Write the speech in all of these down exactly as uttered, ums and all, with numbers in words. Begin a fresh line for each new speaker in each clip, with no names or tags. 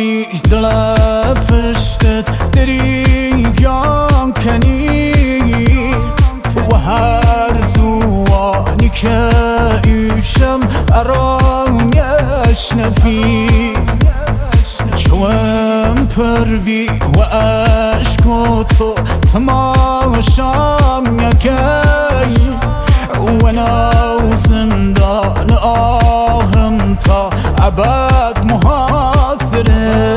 وای دل پشتت دریگان کنی و هر زوانی که ایشم ارانیش نفی چوم پروی و عشق و تو تماشام یکی و نو زندان آهم تا ابد محاصره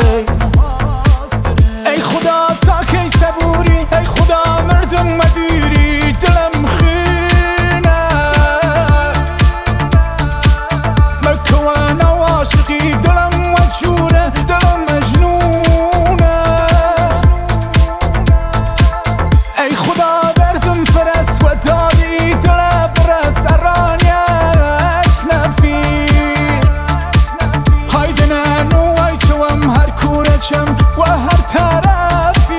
ای خدا تا کی صبوری ای خدا مردم مدیری دلم خینه ملکه و نو عاشقی دلم وجوره دلم مجنونه ای خدا دردم فرست و دادی دل برس ارانیش نفی هایده ننو ای چوم هر کورچم و هر طرفی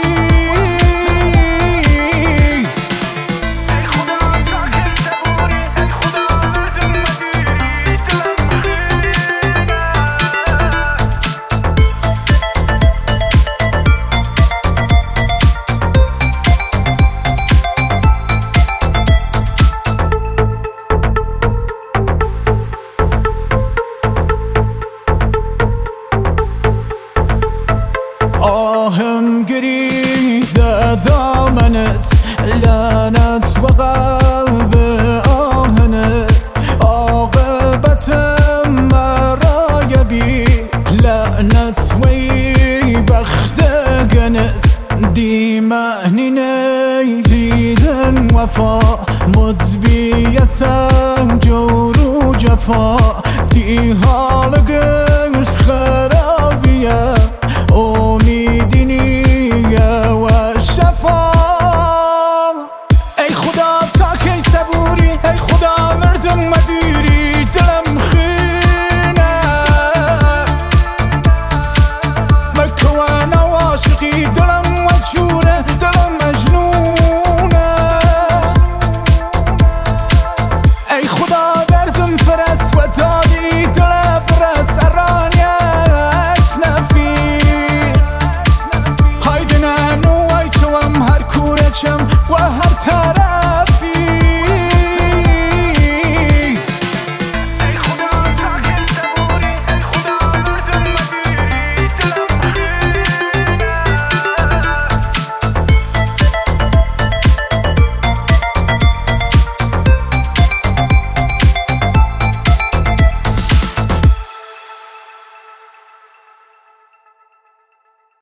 ای خدا تا کی صبوری ای خدا مردم مدیری دلم آهم گریزه دامنت لعنت و قلب آهنت عاقبتم مرای بی لعنت وی بختگنت دی معنی دیدن وفا مدبیتم جور و جفا دی حال گش خرابیه